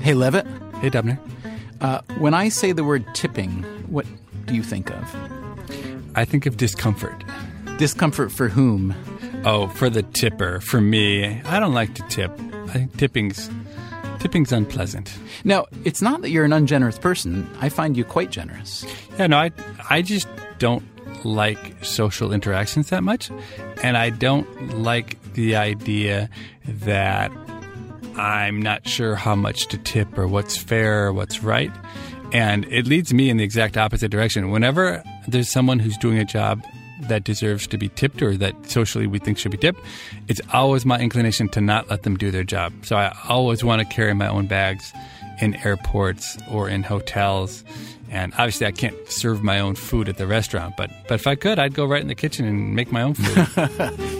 Hey, Levitt. Hey, Dubner. When I say the word tipping, what do you think of? I think of discomfort. Discomfort for whom? Oh, for the tipper. For me, I don't like to tip. I think tipping's unpleasant. Now, it's not that you're an ungenerous person. I find you quite generous. Yeah, no, I just don't like social interactions that much, and I don't like the idea that I'm not sure how much to tip or what's fair or what's right. And it leads me in the exact opposite direction. Whenever there's someone who's doing a job that deserves to be tipped or that socially we think should be tipped, it's always my inclination to not let them do their job. So I always want to carry my own bags in airports or in hotels. And obviously I can't serve my own food at the restaurant, but if I could, I'd go right in the kitchen and make my own food.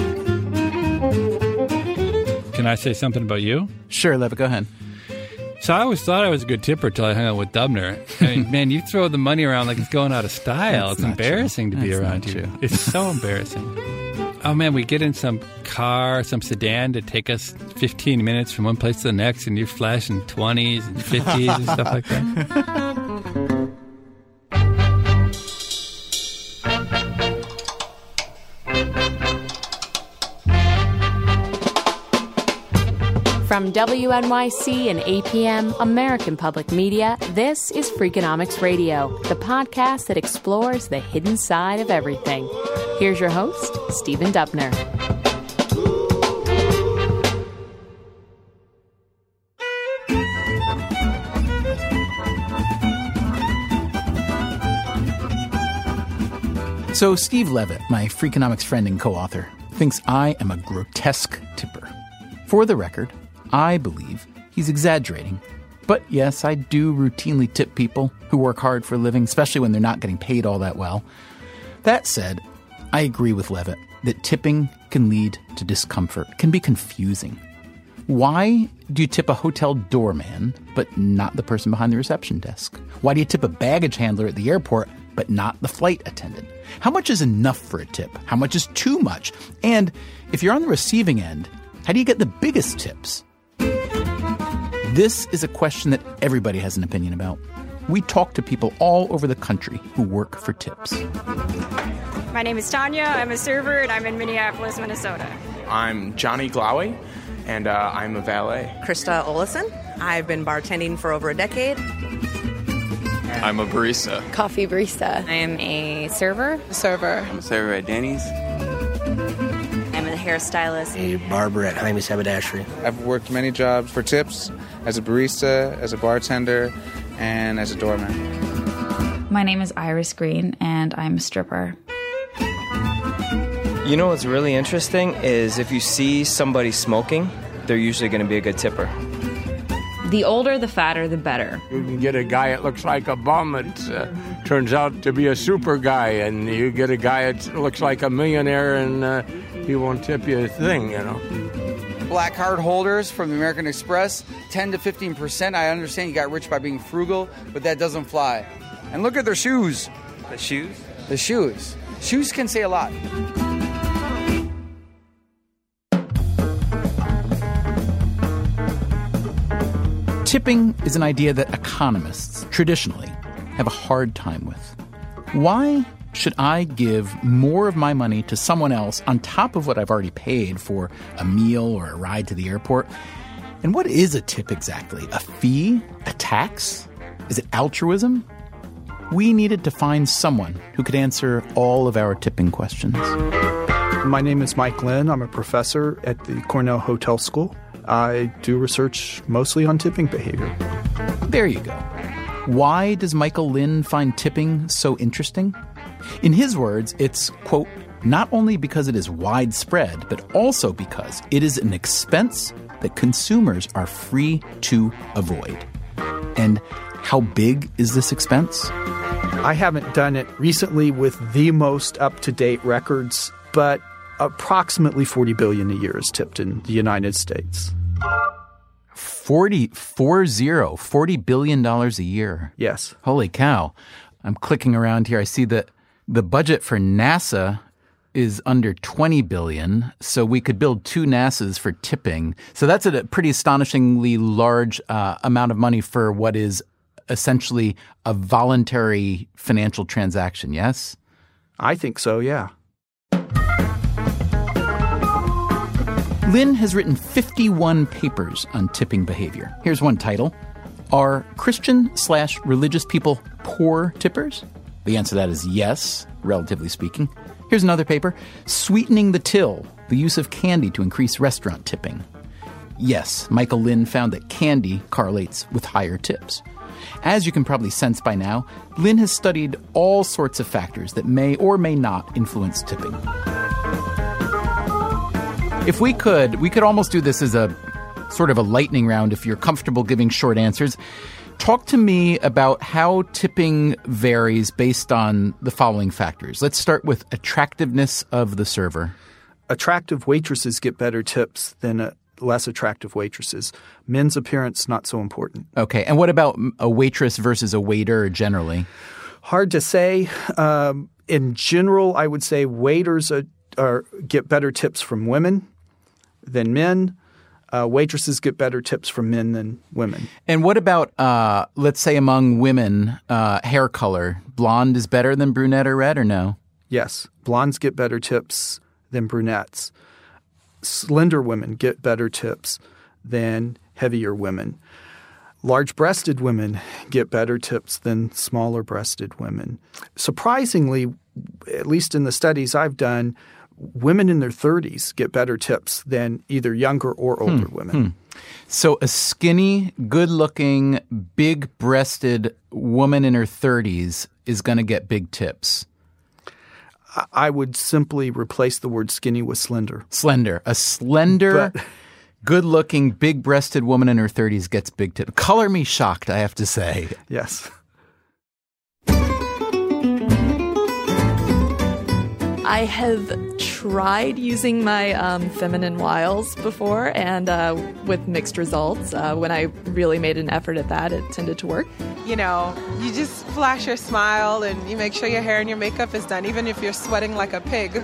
Can I say something about you? Sure, Levitt, go ahead. So I always thought I was a good tipper until I hung out with Dubner. I mean, man, you throw the money around like it's going out of style. It's embarrassing to be around you. True. It's so embarrassing. Oh, man, we get in some car, some sedan to take us 15 minutes from one place to the next, and you're flashing 20s and 50s and stuff like that. From WNYC and APM, American Public Media, this is Freakonomics Radio, the podcast that explores the hidden side of everything. Here's your host, Stephen Dubner. So Steve Levitt, my Freakonomics friend and co-author, thinks I am a grotesque tipper. For the record, I believe he's exaggerating. But yes, I do routinely tip people who work hard for a living, especially when they're not getting paid all that well. That said, I agree with Levitt that tipping can lead to discomfort, can be confusing. Why do you tip a hotel doorman, but not the person behind the reception desk? Why do you tip a baggage handler at the airport, but not the flight attendant? How much is enough for a tip? How much is too much? And if you're on the receiving end, how do you get the biggest tips? This is a question that everybody has an opinion about. We talk to people all over the country who work for tips. My name is Tanya. I'm a server, and I'm in Minneapolis, Minnesota. I'm Johnny Glawe, and I'm a valet. Krista Olesen. I've been bartending for over a decade. I'm a barista. Coffee barista. I am a server. I'm a server at Danny's. I'm a hairstylist. A barber at Jaime's Haberdashery. I've worked many jobs for tips, as a barista, as a bartender, and as a doorman. My name is Iris Green, and I'm a stripper. You know what's really interesting is if you see somebody smoking, they're usually going to be a good tipper. The older, the fatter, the better. You can get a guy that looks like a bum that turns out to be a super guy, and you get a guy that looks like a millionaire, and he won't tip you a thing, you know. Black card holders from the American Express, 10 to 15%. I understand you got rich by being frugal, but that doesn't fly. And look at their shoes. The shoes? The shoes. Shoes can say a lot. Tipping is an idea that economists, traditionally, have a hard time with. Why should I give more of my money to someone else on top of what I've already paid for a meal or a ride to the airport? And what is a tip exactly? A fee? A tax? Is it altruism? We needed to find someone who could answer all of our tipping questions. My name is Mike Lynn. I'm a professor at the Cornell Hotel School. I do research mostly on tipping behavior. There you go. Why does Michael Lynn find tipping so interesting? In his words, it's, quote, not only because it is widespread, but also because it is an expense that consumers are free to avoid. And how big is this expense? I haven't done it recently with the most up-to-date records, but approximately $40 billion a year is tipped in the United States. $40 billion a year. Yes. Holy cow. I'm clicking around here. I see that the budget for NASA is under 20 billion, so we could build 2 NASAs for tipping. So that's a pretty astonishingly large amount of money for what is essentially a voluntary financial transaction, yes? I think so, yeah. Lynn has written 51 papers on tipping behavior. Here's one title. Are Christian/religious people poor tippers? The answer to that is yes, relatively speaking. Here's another paper. Sweetening the till, the use of candy to increase restaurant tipping. Yes, Michael Lynn found that candy correlates with higher tips. As you can probably sense by now, Lynn has studied all sorts of factors that may or may not influence tipping. If we could almost do this as a sort of a lightning round if you're comfortable giving short answers. Talk to me about how tipping varies based on the following factors. Let's start with attractiveness of the server. Attractive waitresses get better tips than less attractive waitresses. Men's appearance, not so important. Okay. And what about a waitress versus a waiter generally? Hard to say. In general, I would say waiters get better tips from women than men. Waitresses get better tips from men than women. And what about, let's say among women, hair color? Blonde is better than brunette or red or no? Yes. Blondes get better tips than brunettes. Slender women get better tips than heavier women. Large-breasted women get better tips than smaller-breasted women. Surprisingly, at least in the studies I've done, women in their 30s get better tips than either younger or older women. So a skinny, good-looking, big-breasted woman in her 30s is going to get big tips. I would simply replace the word skinny with slender. Slender. A slender, good-looking, big-breasted woman in her 30s gets big tips. Color me shocked, I have to say. Yes. I have tried using my feminine wiles before, and with mixed results. When I really made an effort at that, it tended to work. You know, you just flash your smile and you make sure your hair and your makeup is done, even if you're sweating like a pig.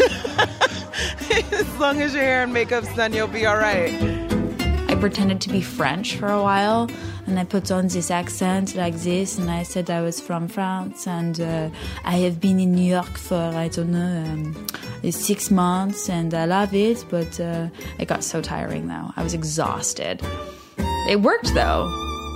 As long as your hair and makeup's done, you'll be all right. I pretended to be French for a while, and I put on this accent like this, and I said I was from France, and I have been in New York for, I don't know, 6 months, and I love it, but it got so tiring, though. I was exhausted. It worked, though.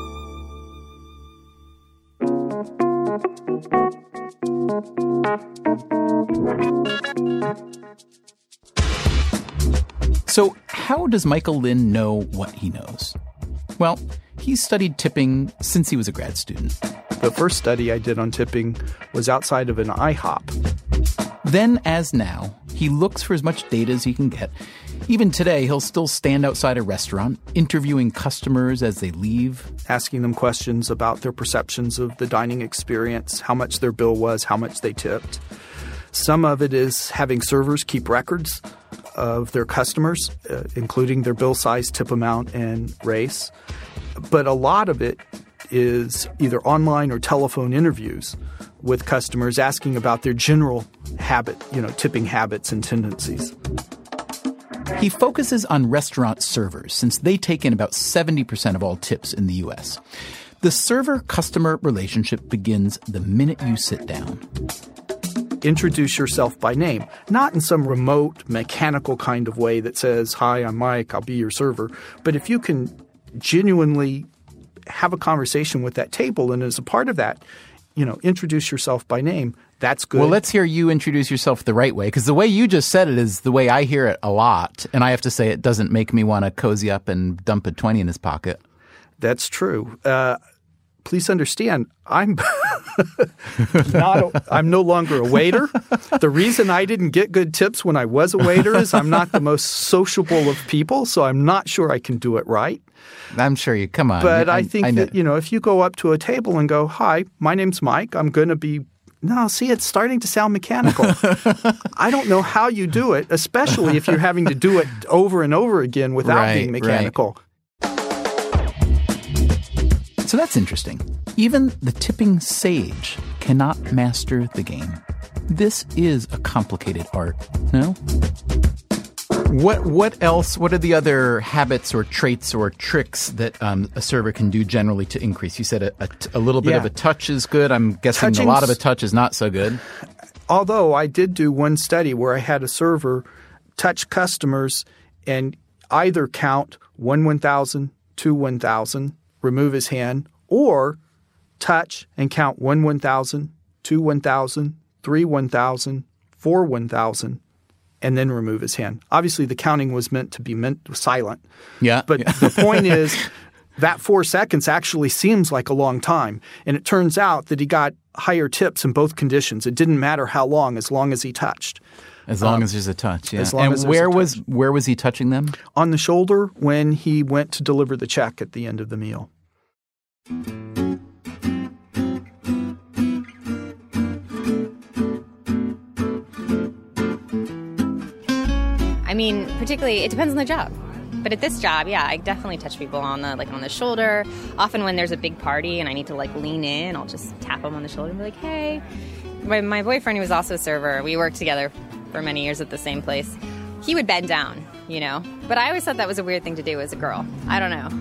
So how does Michael Lynn know what he knows? Well, he's studied tipping since he was a grad student. The first study I did on tipping was outside of an IHOP. Then, as now, he looks for as much data as he can get. Even today, he'll still stand outside a restaurant, interviewing customers as they leave. Asking them questions about their perceptions of the dining experience, how much their bill was, how much they tipped. Some of it is having servers keep records of their customers, including their bill size, tip amount, and race. But a lot of it is either online or telephone interviews with customers asking about their general habit, tipping habits and tendencies. He focuses on restaurant servers since they take in about 70% of all tips in the U.S. The server-customer relationship begins the minute you sit down. Introduce yourself by name, not in some remote, mechanical kind of way that says, "Hi, I'm Mike, I'll be your server." But if you can genuinely have a conversation with that table, and as a part of that, introduce yourself by name, that's good. Well, let's hear you introduce yourself the right way, because the way you just said it is the way I hear it a lot. And I have to say it doesn't make me want to cozy up and dump a 20 in his pocket. That's true. Please understand, I'm no longer a waiter. The reason I didn't get good tips when I was a waiter is I'm not the most sociable of people, so I'm not sure I can do it right. I'm sure you – come on. But I think that, if you go up to a table and go, "Hi, my name's Mike. I'm going to be – no, see, it's starting to sound mechanical. I don't know how you do it, especially if you're having to do it over and over again without being mechanical. Right. So that's interesting. Even the tipping sage cannot master the game. This is a complicated art, no? What else? What are the other habits or traits or tricks that a server can do generally to increase? You said a little bit of a touch is good. I'm guessing a lot of a touch is not so good. Although I did do one study where I had a server touch customers and either count 1,000, 2 1,000, remove his hand, or touch and count 1,000, 2 1,000, 3 1,000, 4 1,000, and then remove his hand. Obviously, the counting was meant silent. Yeah. But the point is that 4 seconds actually seems like a long time. And it turns out that he got higher tips in both conditions. It didn't matter how long as he touched. As long as there's a touch, yeah. And where was he touching them? On the shoulder when he went to deliver the check at the end of the meal. I mean, particularly, it depends on the job. But at this job, yeah, I definitely touch people on the shoulder. Often when there's a big party and I need to lean in, I'll just tap them on the shoulder and be like, hey. My boyfriend, who was also a server, we worked together for many years at the same place. He would bend down, But I always thought that was a weird thing to do as a girl. I don't know.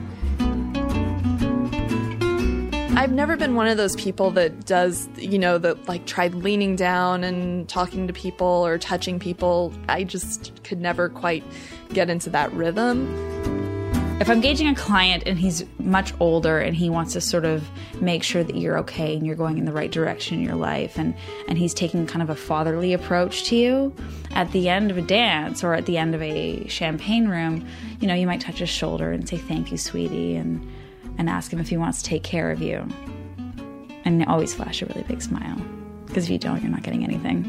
I've never been one of those people that does, that tried leaning down and talking to people or touching people. I just could never quite get into that rhythm. If I'm engaging a client and he's much older and he wants to sort of make sure that you're okay and you're going in the right direction in your life and he's taking kind of a fatherly approach to you, at the end of a dance or at the end of a champagne room, you might touch his shoulder and say, thank you, sweetie, and ask him if he wants to take care of you. And always flash a really big smile, because if you don't, you're not getting anything.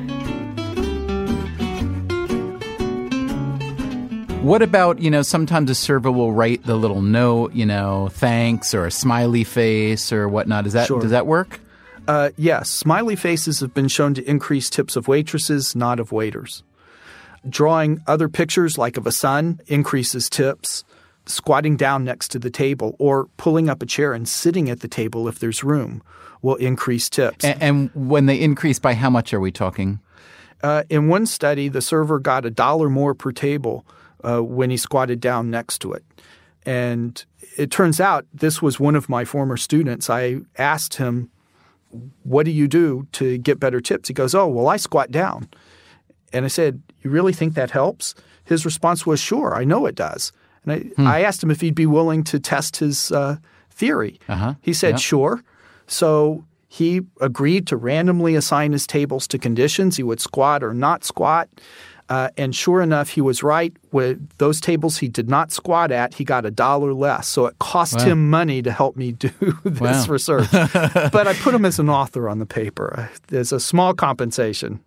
What about, sometimes a server will write the little note, thanks, or a smiley face or whatnot. Does that work? Yes. Smiley faces have been shown to increase tips of waitresses, not of waiters. Drawing other pictures, like of a sun, increases tips. Squatting down next to the table or pulling up a chair and sitting at the table if there's room will increase tips. And when they increase, by how much are we talking? In one study, the server got $1 more per table when he squatted down next to it. And it turns out this was one of my former students. I asked him, what do you do to get better tips? He goes, oh, well, I squat down. And I said, you really think that helps? His response was, sure, I know it does. And I asked him if he'd be willing to test his theory. He said, sure. So he agreed to randomly assign his tables to conditions. He would squat or not squat. And sure enough, he was right. With those tables he did not squat at, he got $1 less. So it cost him money to help me do this research. But I put him as an author on the paper. There's a small compensation.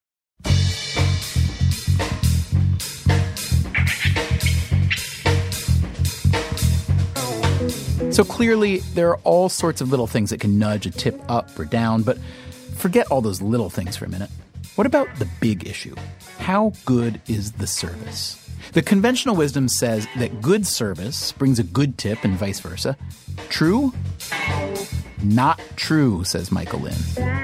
So clearly, there are all sorts of little things that can nudge a tip up or down, but forget all those little things for a minute. What about the big issue? How good is the service? The conventional wisdom says that good service brings a good tip and vice versa. True? Not true, says Michael Lynn.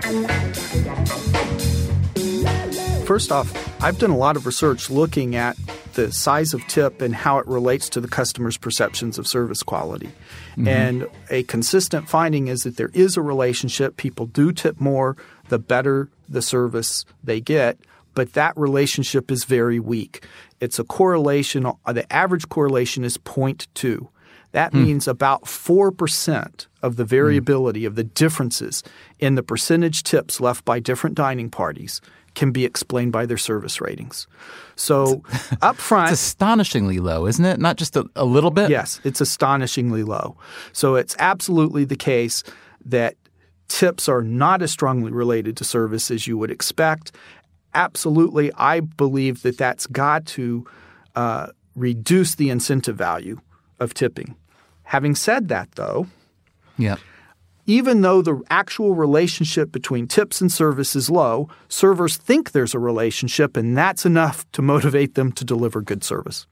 First off, I've done a lot of research looking at the size of tip and how it relates to the customer's perceptions of service quality. Mm-hmm. And a consistent finding is that there is a relationship. People do tip more the better the service they get, but that relationship is very weak. It's a correlation. The average correlation is 0.2. That means about 4% of the variability of the differences in the percentage tips left by different dining parties can be explained by their service ratings. So up front— It's astonishingly low, isn't it? Not just a little bit? Yes, it's astonishingly low. So it's absolutely the case that tips are not as strongly related to service as you would expect. Absolutely, I believe that that's got to reduce the incentive value of tipping. Having said that, though— even though the actual relationship between tips and service is low, servers think there's a relationship, and that's enough to motivate them to deliver good service.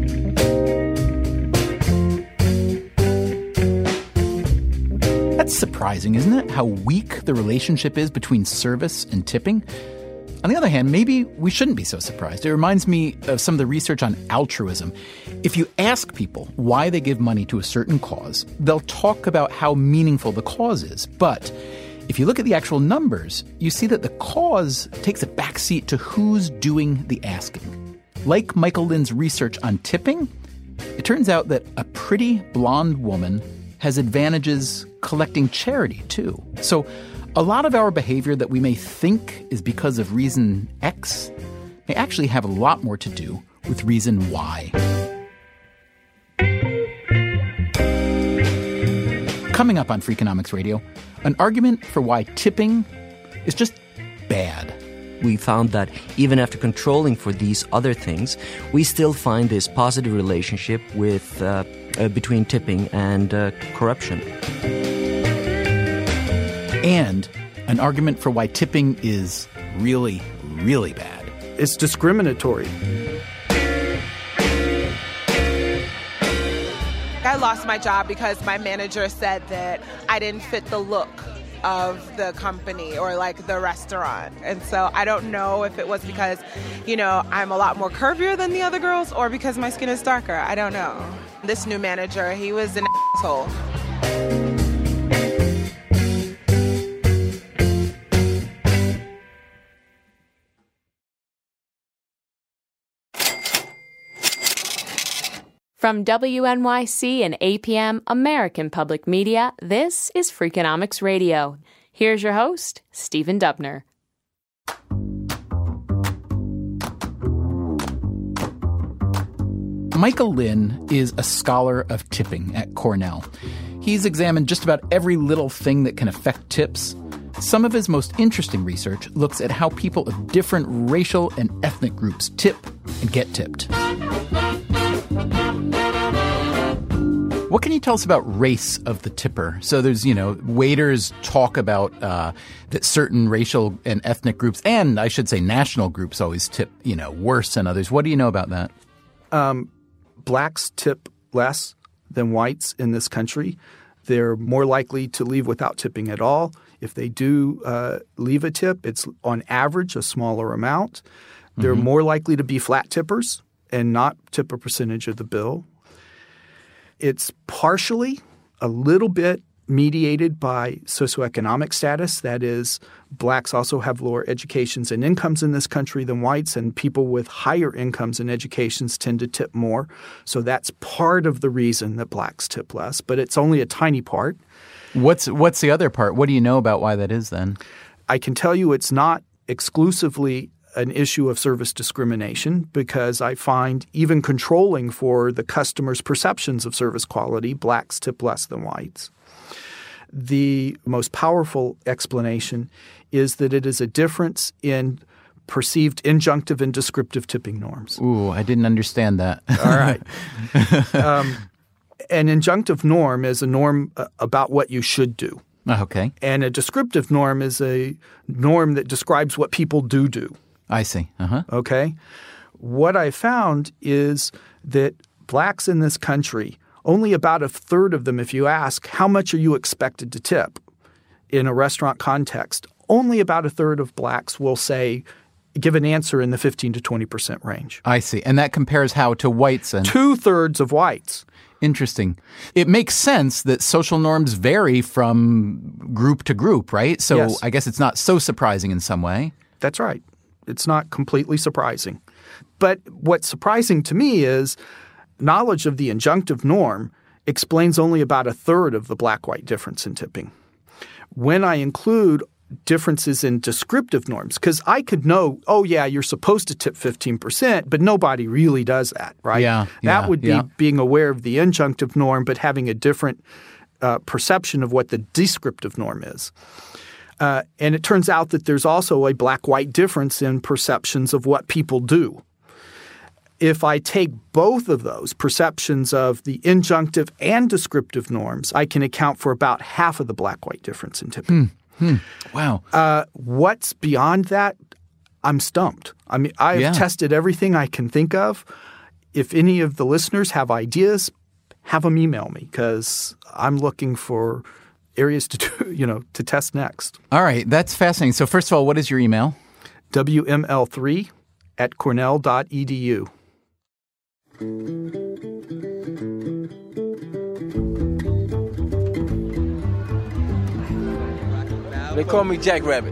That's surprising, isn't it? How weak the relationship is between service and tipping. On the other hand, maybe we shouldn't be so surprised. It reminds me of some of the research on altruism. If you ask people why they give money to a certain cause, they'll talk about how meaningful the cause is. But if you look at the actual numbers, you see that the cause takes a backseat to who's doing the asking. Like Michael Lynn's research on tipping, it turns out that a pretty blonde woman has advantages collecting charity, too. So a lot of our behavior that we may think is because of reason X may actually have a lot more to do with reason Y. Coming up on Freakonomics Radio, an argument for why tipping is just bad. We found that even after controlling for these other things, we still find this positive relationship with between tipping and corruption. And an argument for why tipping is really, really bad. It's discriminatory. I lost my job because my manager said that I didn't fit the look of the company or like the restaurant. And so I don't know if it was because, I'm a lot more curvier than the other girls or because my skin is darker. I don't know. This new manager, he was an asshole. From WNYC and APM, American Public Media, this is Freakonomics Radio. Here's your host, Stephen Dubner. Michael Lynn is a scholar of tipping at Cornell. He's examined just about every little thing that can affect tips. Some of his most interesting research looks at how people of different racial and ethnic groups tip and get tipped. What can you tell us about race of the tipper? So there's, waiters talk about that certain racial and ethnic groups, and I should say national groups always tip, worse than others. What do you know about that? Blacks tip less than whites in this country. They're more likely to leave without tipping at all. If they do leave a tip, it's on average a smaller amount. They're more likely to be flat tippers and not tip a percentage of the bill. It's partially a little bit mediated by socioeconomic status. That is, blacks also have lower educations and incomes in this country than whites, and people with higher incomes and educations tend to tip more. So that's part of the reason that blacks tip less, but it's only a tiny part. What's the other part? What do you know about why that is then? I can tell you it's not exclusively an issue of service discrimination because I find even controlling for the customer's perceptions of service quality, blacks tip less than whites. The most powerful explanation is that it is a difference in perceived injunctive and descriptive tipping norms. Ooh, I didn't understand that. All right. An injunctive norm is a norm about what you should do. Okay. And a descriptive norm is a norm that describes what people do. I see. Okay? What I found is that blacks in this country, only about a third of them, if you ask, how much are you expected to tip in a restaurant context, only about a third of blacks will say, give an answer in the 15 to 20% range. I see. And that compares how to whites? And 2/3 of whites. Interesting. It makes sense that social norms vary from group to group, right? So Yes. I guess it's not so surprising in some way. That's right. It's not completely surprising. But what's surprising to me is knowledge of the injunctive norm explains only about a third of the black-white difference in tipping. When I include differences in descriptive norms, because I could know, you're supposed to tip 15%, but nobody really does that, right? That would be being aware of the injunctive norm but having a different perception of what the descriptive norm is. And it turns out that there's also a black-white difference in perceptions of what people do. If I take both of those perceptions of the injunctive and descriptive norms, I can account for about half of the black-white difference in tipping. Wow. What's beyond that? I'm stumped. I mean, I've tested everything I can think of. If any of the listeners have ideas, have them email me because I'm looking for areas to do, to test next. All right, that's fascinating. So first of all, what is your email? WML3@cornell.edu. They call me Jack Rabbit.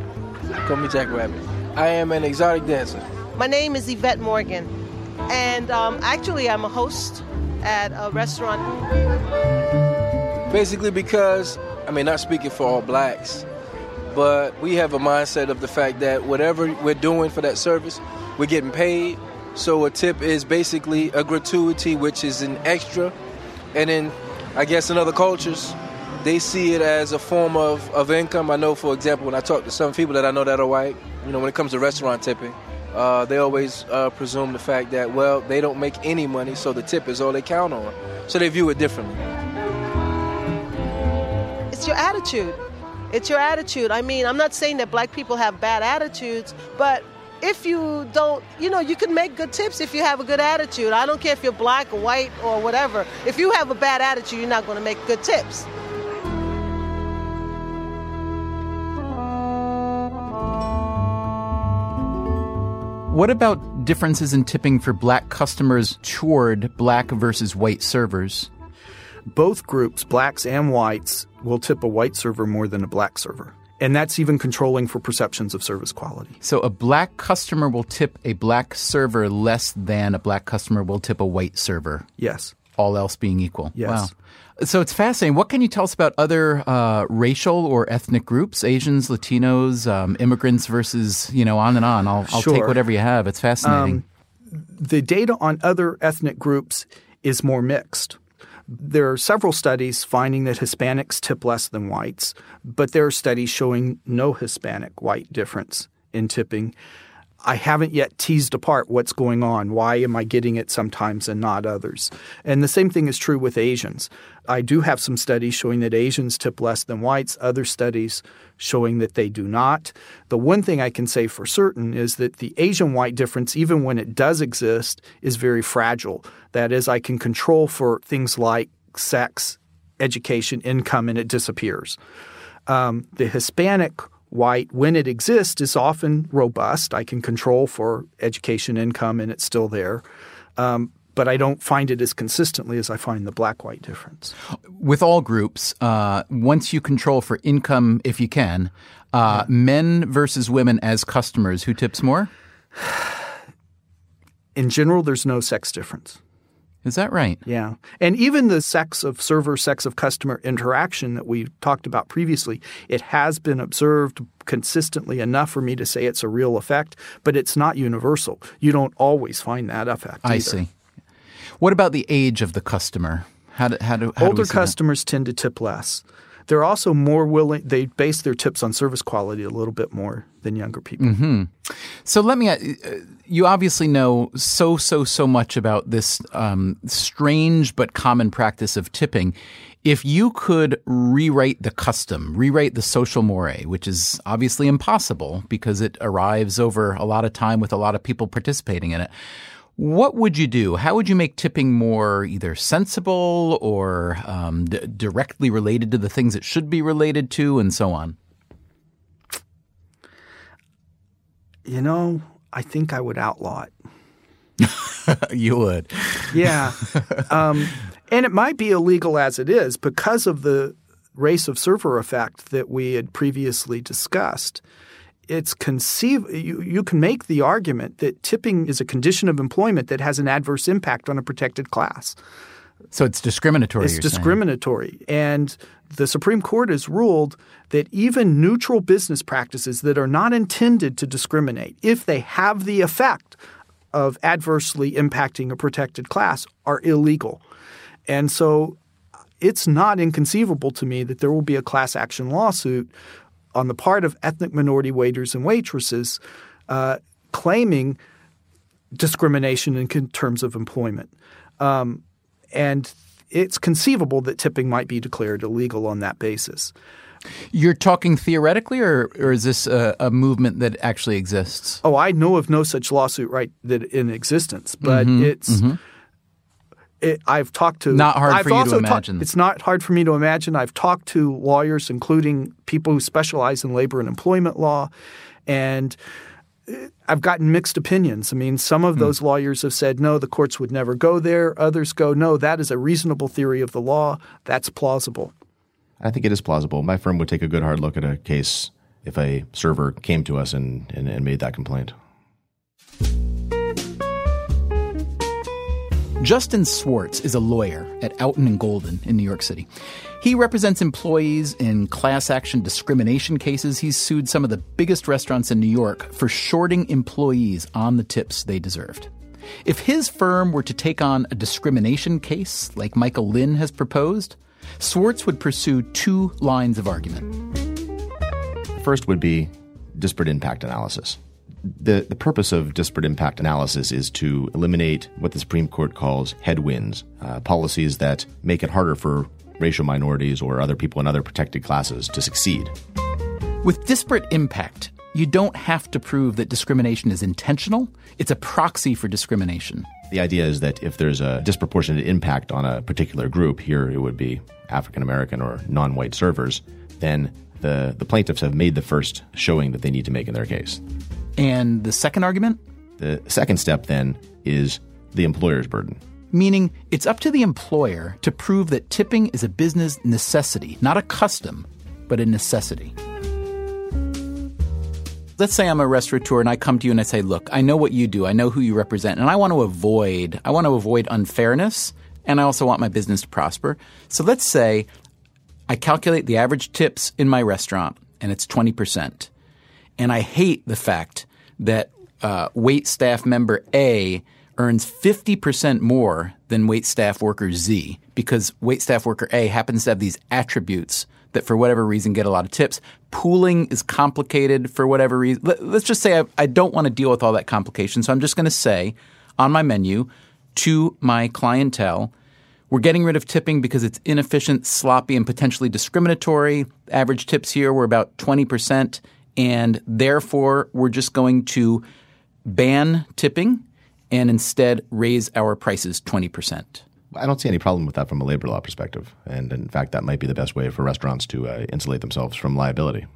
I am an exotic dancer. My name is Yvette Morgan, and actually I'm a host at a restaurant. Basically because, not speaking for all blacks, but we have a mindset of the fact that whatever we're doing for that service, we're getting paid. So a tip is basically a gratuity, which is an extra. And then, I guess in other cultures, they see it as a form of income. I know, for example, when I talk to some people that I know that are white, when it comes to restaurant tipping, they always presume the fact that, well, they don't make any money, so the tip is all they count on. So they view it differently. It's your attitude. I'm not saying that black people have bad attitudes, but if you don't, you can make good tips if you have a good attitude. I don't care if you're black or white or whatever. If you have a bad attitude, you're not going to make good tips. What about differences in tipping for black customers toward black versus white servers? Both groups, blacks and whites, will tip a white server more than a black server. And that's even controlling for perceptions of service quality. So a black customer will tip a black server less than a black customer will tip a white server? Yes. All else being equal? Yes. Wow. So it's fascinating. What can you tell us about other racial or ethnic groups, Asians, Latinos, immigrants versus, on and on? I'll Sure. take whatever you have. It's fascinating. The data on other ethnic groups is more mixed. There are several studies finding that Hispanics tip less than whites, but there are studies showing no Hispanic-white difference in tipping. I haven't yet teased apart what's going on. Why am I getting it sometimes and not others? And the same thing is true with Asians. I do have some studies showing that Asians tip less than whites, other studies showing that they do not. The one thing I can say for certain is that the Asian-white difference, even when it does exist, is very fragile. That is, I can control for things like sex, education, income, and it disappears. The Hispanic white, when it exists, is often robust. I can control for education, income, and it's still there. But I don't find it as consistently as I find the black-white difference. With all groups, once you control for income, if you can, men versus women as customers, who tips more? In general, there's no sex difference. Is that right? Yeah. And even the sex of server, sex of customer interaction that we talked about previously, it has been observed consistently enough for me to say it's a real effect, but it's not universal. You don't always find that effect either. I see. What about the age of the customer? How do Older customers tend to tip less. They're also more willing – they base their tips on service quality a little bit more than younger people. Mm-hmm. So let me you obviously know so much about this strange but common practice of tipping. If you could rewrite the custom, rewrite the social moire, which is obviously impossible because it arrives over a lot of time with a lot of people participating in it, what would you do? How would you make tipping more either sensible or directly related to the things it should be related to and so on? I think I would outlaw it. You would. Yeah. And it might be illegal as it is because of the race of server effect that we had previously discussed. It's you can make the argument that tipping is a condition of employment that has an adverse impact on a protected class. So it's discriminatory, It's discriminatory. And the Supreme Court has ruled that even neutral business practices that are not intended to discriminate, if they have the effect of adversely impacting a protected class, are illegal. And so it's not inconceivable to me that there will be a class action lawsuit on the part of ethnic minority waiters and waitresses claiming discrimination in terms of employment. And it's conceivable that tipping might be declared illegal on that basis. You're talking theoretically, or is this a movement that actually exists? Oh, I know of no such lawsuit in existence, but I've talked to... Not hard for you to imagine. It's not hard for me to imagine. I've talked to lawyers, including people who specialize in labor and employment law, and I've gotten mixed opinions. I mean, some of those lawyers have said, no, the courts would never go there. Others go, no, that is a reasonable theory of the law. That's plausible. I think it is plausible. My firm would take a good hard look at a case if a server came to us and made that complaint. Justin Swartz is a lawyer at Outten & Golden in New York City. He represents employees in class action discrimination cases. He's sued some of the biggest restaurants in New York for shorting employees on the tips they deserved. If his firm were to take on a discrimination case like Michael Lynn has proposed, Swartz would pursue two lines of argument. First would be disparate impact analysis. The purpose of disparate impact analysis is to eliminate what the Supreme Court calls headwinds, policies that make it harder for racial minorities or other people in other protected classes to succeed. With disparate impact, you don't have to prove that discrimination is intentional. It's a proxy for discrimination. The idea is that if there's a disproportionate impact on a particular group, here it would be African American or non-white servers, then the plaintiffs have made the first showing that they need to make in their case. And the second argument? The second step, then, is the employer's burden. Meaning it's up to the employer to prove that tipping is a business necessity, not a custom, but a necessity. Let's say I'm a restaurateur and I come to you and I say, look, I know what you do, I know who you represent, and I want to avoid unfairness, and I also want my business to prosper. So let's say I calculate the average tips in my restaurant, and it's 20%. And I hate the fact that wait staff member A earns 50% more than wait staff worker Z because wait staff worker A happens to have these attributes that for whatever reason get a lot of tips. Pooling is complicated for whatever reason. Let's just say I don't want to deal with all that complication. So I'm just going to say on my menu to my clientele, we're getting rid of tipping because it's inefficient, sloppy, and potentially discriminatory. Average tips here were about 20%. And therefore, we're just going to ban tipping and instead raise our prices 20%. I don't see any problem with that from a labor law perspective. And in fact, that might be the best way for restaurants to insulate themselves from liability.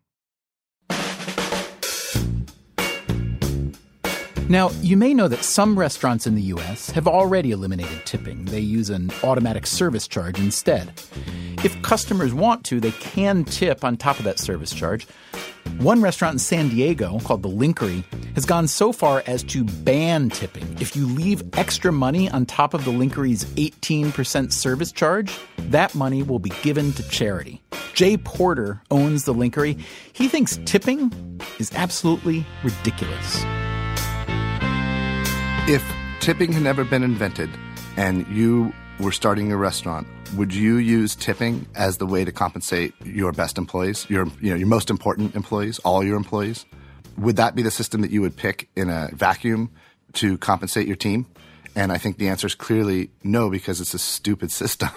Now, you may know that some restaurants in the U.S. have already eliminated tipping. They use an automatic service charge instead. If customers want to, they can tip on top of that service charge. One restaurant in San Diego, called The Linkery, has gone so far as to ban tipping. If you leave extra money on top of The Linkery's 18% service charge, that money will be given to charity. Jay Porter owns The Linkery. He thinks tipping is absolutely ridiculous. If tipping had never been invented and you were starting a restaurant, would you use tipping as the way to compensate your best employees, your most important employees, all your employees? Would that be the system that you would pick in a vacuum to compensate your team? And I think the answer is clearly no, because it's a stupid system.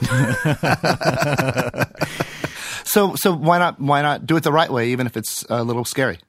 So why not do it the right way, even if it's a little scary?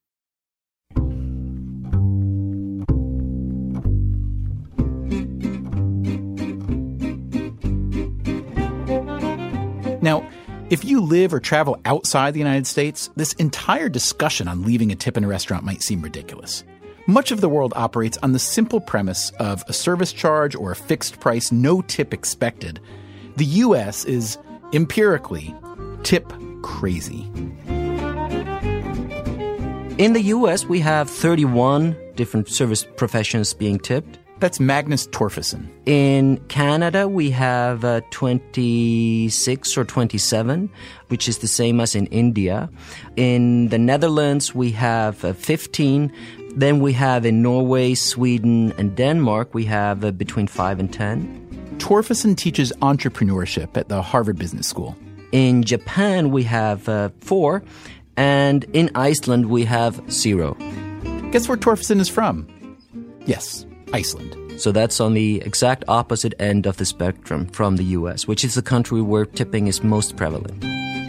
Now, if you live or travel outside the United States, this entire discussion on leaving a tip in a restaurant might seem ridiculous. Much of the world operates on the simple premise of a service charge or a fixed price, no tip expected. The U.S. is, empirically, tip crazy. In the U.S., we have 31 different service professions being tipped. That's Magnus Torfason. In Canada, we have 26 or 27, which is the same as in India. In the Netherlands, we have 15. Then we have in Norway, Sweden, and Denmark, we have between 5 and 10. Torfason teaches entrepreneurship at the Harvard Business School. In Japan, we have 4. And in Iceland, we have 0. Guess where Torfason is from? Yes, Iceland. So that's on the exact opposite end of the spectrum from the U.S., which is the country where tipping is most prevalent.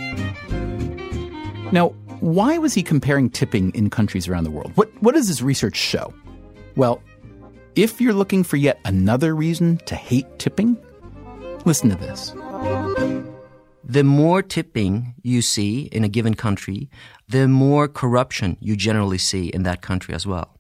Now, why was he comparing tipping in countries around the world? What does his research show? Well, If you're looking for yet another reason to hate tipping, listen to this. The more tipping you see in a given country, the more corruption you generally see in that country as well.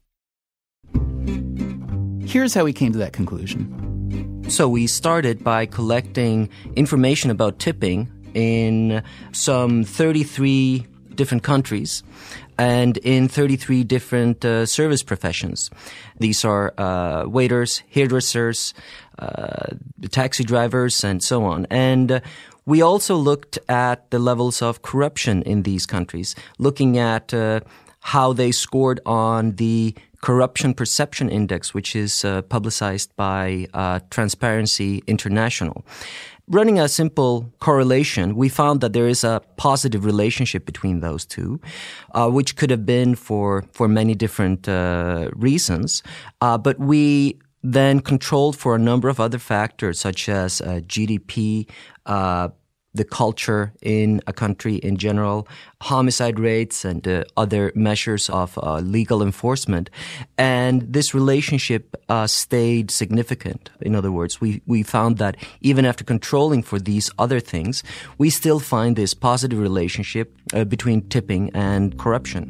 Here's how we came to that conclusion. So we started by collecting information about tipping in some 33 different countries and in 33 different service professions. These are waiters, hairdressers, taxi drivers, and so on. And we also looked at the levels of corruption in these countries, looking at how they scored on the Corruption Perception Index, which is publicized by Transparency International. Running a simple correlation, we found that there is a positive relationship between those two, which could have been for many different reasons. But we then controlled for a number of other factors, such as GDP, the culture in a country in general, homicide rates, and other measures of legal enforcement. And this relationship stayed significant. In other words, we found that even after controlling for these other things, we still find this positive relationship between tipping and corruption.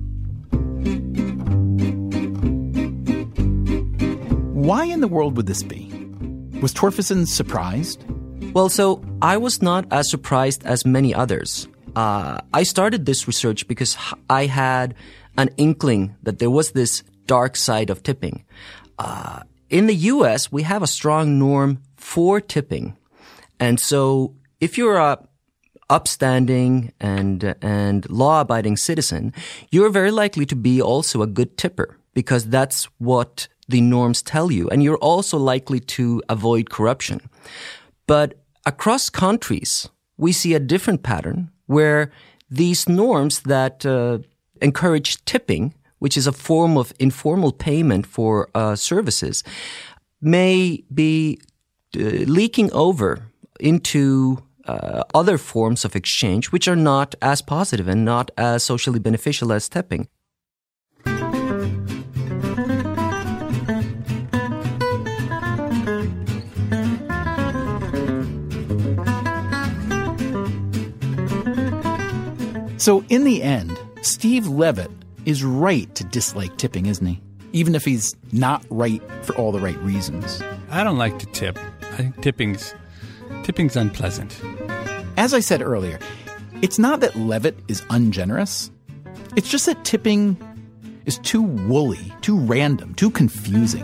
Why in the world would this be? Was Torfason surprised? Well, so I was not as surprised as many others. I started this research because I had an inkling that there was this dark side of tipping. In the U.S., we have a strong norm for tipping. And so if you're a upstanding and law-abiding citizen, you're very likely to be also a good tipper because that's what the norms tell you. And you're also likely to avoid corruption. But across countries, we see a different pattern where these norms that encourage tipping, which is a form of informal payment for services, may be leaking over into other forms of exchange, which are not as positive and not as socially beneficial as tipping. So in the end, Steve Levitt is right to dislike tipping, isn't he? Even if he's not right for all the right reasons. I don't like to tip. I think tipping's unpleasant. As I said earlier, it's not that Levitt is ungenerous. It's just that tipping is too woolly, too random, too confusing.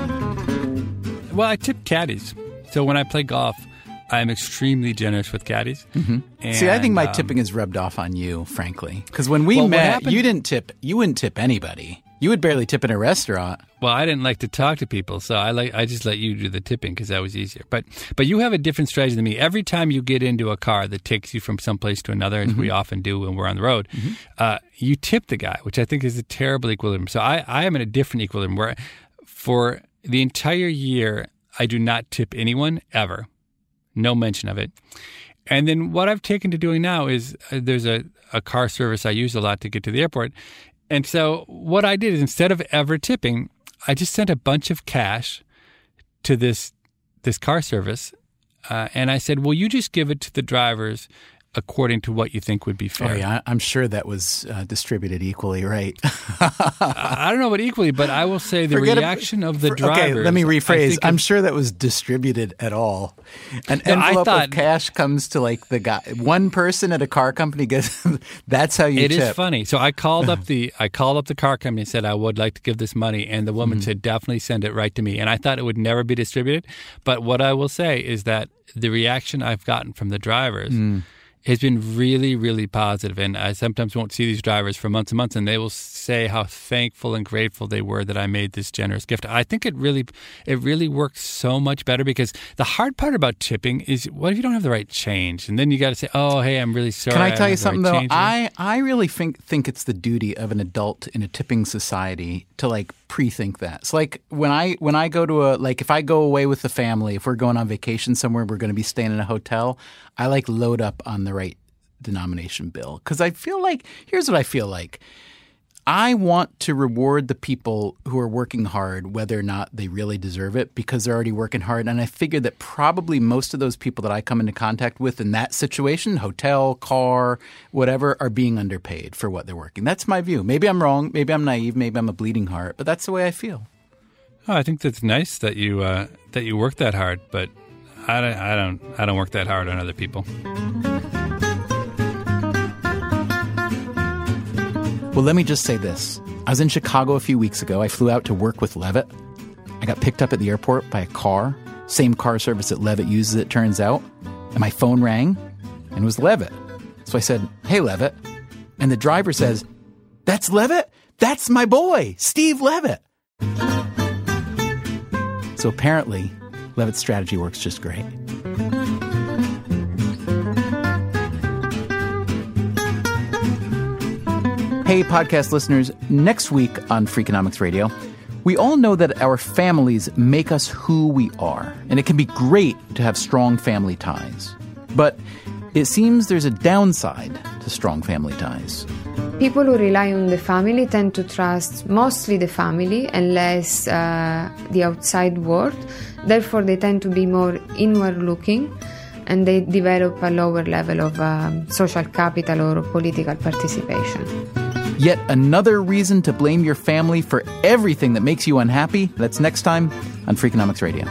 Well, I tip caddies. So when I play golf, I'm extremely generous with caddies. Mm-hmm. And, see, I think my tipping is rubbed off on you, frankly. Because when we met, you wouldn't tip anybody. You would barely tip in a restaurant. Well, I didn't like to talk to people, so I just let you do the tipping because that was easier. But you have a different strategy than me. Every time you get into a car that takes you from some place to another, as we often do when we're on the road, you tip the guy, which I think is a terrible equilibrium. So I am in a different equilibrium where for the entire year, I do not tip anyone ever. No mention of it. And then what I've taken to doing now is there's a car service I use a lot to get to the airport. And so what I did is instead of ever tipping, I just sent a bunch of cash to this car service. And I said, well, you just give it to the drivers according to what you think would be fair. Oh, yeah, I'm sure that was distributed equally, right? I don't know about equally, but I will say the reaction of the drivers. Okay, let me rephrase. I'm sure that was distributed at all. An envelope of cash comes to like the guy. One person at a car company gets. That's how you tip. It is funny. So I called up the car company and said I would like to give this money, and the woman said definitely send it right to me. And I thought it would never be distributed, but what I will say is that the reaction I've gotten from the drivers has been really, really positive. And I sometimes won't see these drivers for months and months, and they will say how thankful and grateful they were that I made this generous gift. I think it really works so much better because the hard part about tipping is what if you don't have the right change? And then you got to say, oh, hey, I'm really sorry. Can I tell you something, though? I really think it's the duty of an adult in a tipping society to, like, pre-think that. So, like, when I go to if I go away with the family, if we're going on vacation somewhere, we're going to be staying in a hotel, I, like, load up on the right denomination bill. Because I feel like, here's what I feel like. I want to reward the people who are working hard, whether or not they really deserve it, because they're already working hard. And I figure that probably most of those people that I come into contact with in that situation, hotel, car, whatever, are being underpaid for what they're working. That's my view. Maybe I'm wrong. Maybe I'm naive. Maybe I'm a bleeding heart. But that's the way I feel. Oh, I think that's nice that you work that hard, but I don't work that hard on other people. Well, let me just say this. I was in Chicago a few weeks ago. I flew out to work with Levitt. I got picked up at the airport by a car. Same car service that Levitt uses, it turns out. And my phone rang, and it was Levitt. So I said, "Hey, Levitt." And the driver says, "That's Levitt? That's my boy, Steve Levitt." So apparently, Levitt's strategy works just great. Hey, podcast listeners, next week on Freakonomics Radio, we all know that our families make us who we are, and it can be great to have strong family ties. But it seems there's a downside to strong family ties. People who rely on the family tend to trust mostly the family and less the outside world. Therefore, they tend to be more inward-looking, and they develop a lower level of social capital or political participation. Yet another reason to blame your family for everything that makes you unhappy. That's next time on Freakonomics Radio.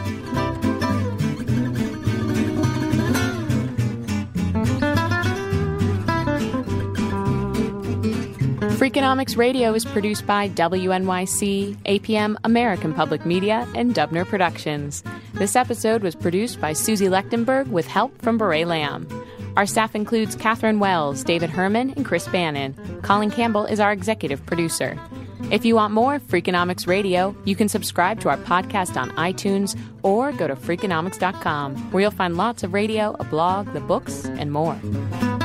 Freakonomics Radio is produced by WNYC, APM, American Public Media, and Dubner Productions. This episode was produced by Susie Lechtenberg with help from Beret Lamb. Our staff includes Catherine Wells, David Herman, and Chris Bannon. Colin Campbell is our executive producer. If you want more Freakonomics Radio, you can subscribe to our podcast on iTunes or go to Freakonomics.com, where you'll find lots of radio, a blog, the books, and more.